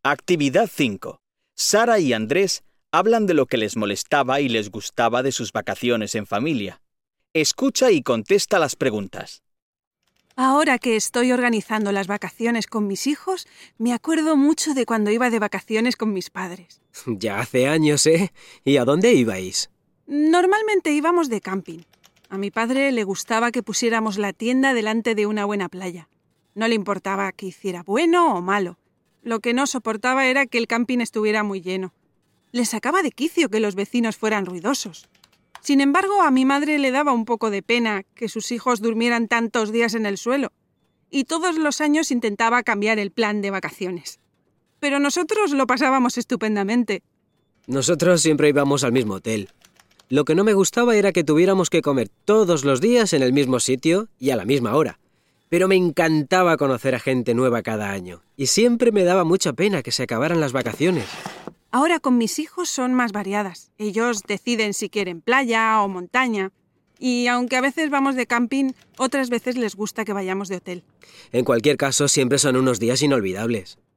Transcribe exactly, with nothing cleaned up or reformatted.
Actividad cinco. Sara y Andrés hablan de lo que les molestaba y les gustaba de sus vacaciones en familia. Escucha y contesta las preguntas. Ahora que estoy organizando las vacaciones con mis hijos, me acuerdo mucho de cuando iba de vacaciones con mis padres. Ya hace años, ¿eh? ¿Y a dónde ibais? Normalmente íbamos de camping. A mi padre le gustaba que pusiéramos la tienda delante de una buena playa. No le importaba que hiciera bueno o malo. Lo que no soportaba era que el camping estuviera muy lleno. Le sacaba de quicio que los vecinos fueran ruidosos. Sin embargo, a mi madre le daba un poco de pena que sus hijos durmieran tantos días en el suelo, y todos los años intentaba cambiar el plan de vacaciones. Pero nosotros lo pasábamos estupendamente. Nosotros siempre íbamos al mismo hotel. Lo que no me gustaba era que tuviéramos que comer todos los días en el mismo sitio y a la misma hora. Pero me encantaba conocer a gente nueva cada año, y siempre me daba mucha pena que se acabaran las vacaciones. Ahora con mis hijos son más variadas. Ellos deciden si quieren playa o montaña. Y aunque a veces vamos de camping, otras veces les gusta que vayamos de hotel. En cualquier caso, siempre son unos días inolvidables.